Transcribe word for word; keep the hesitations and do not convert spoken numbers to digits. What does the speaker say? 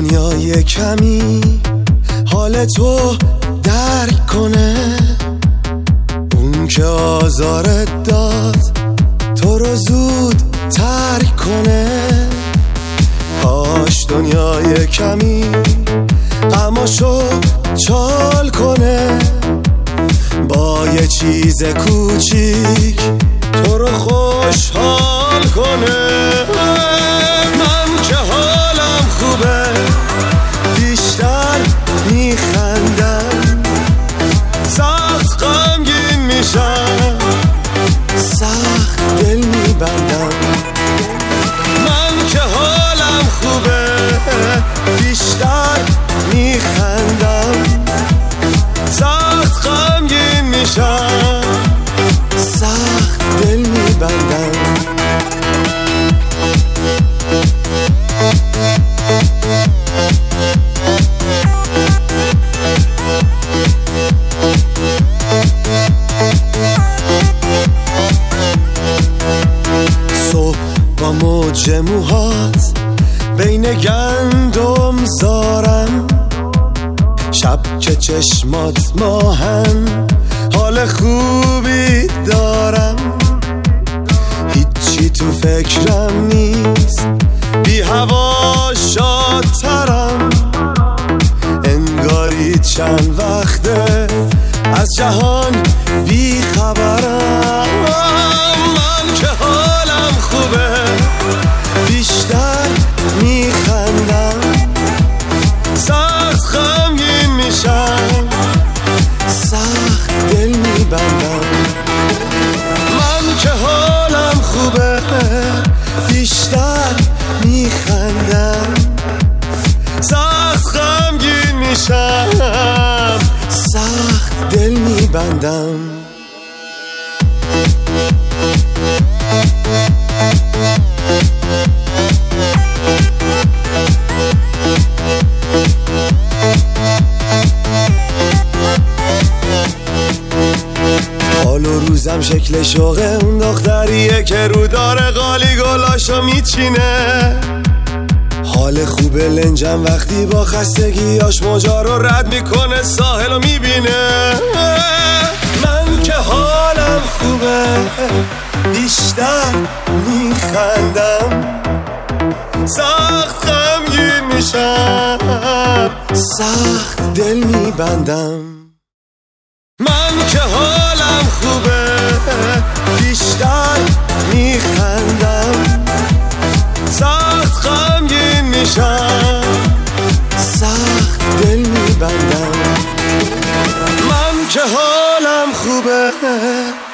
دنیای کمی حال تو درک کنه، اون که آزارت داد تو رو زود ترک کنه. کاش دنیای کمی غماشو چال کنه، با یه چیز کوچیک تو رو خوشحال کنه. من که حالم خوبه بیشتر میخندم، سخت غمگین میشم سخت دل میبندم. من که حالم خوبه بیشتر میخندم، سخت غمگین میشم سخت دل میبندم. صبح با موج موهات بین گندم زارم، شب که چشمات ماهن حال خوبی دارم. هیچی تو فکرم نیست، بی هوا شادترم، انگاری چند وقته از جهان بی خبرم. من که حالم خوبه بیشتر میخندم، سخت غمگین میشم سخت دل میبندم. من که حالم خوبه بیشتر میخندم، سخت غمگین میشم سخت دل میبندم. حال و روزم شکل شوقه اون دختریه که رو داره قالی گلاشو میچینه. حال خوبه لنجم وقتی با خستگیاش موجا رو رد میکنه ساحل رو میبینه. من که حالم خوبه بیشتر میخندم، سخت غمگین میشم سخت دل میبندم. من که حالم خوبه بیشتر میخندم، سخت غمگین میشم سخت دل میبندم. من که حالم خوبه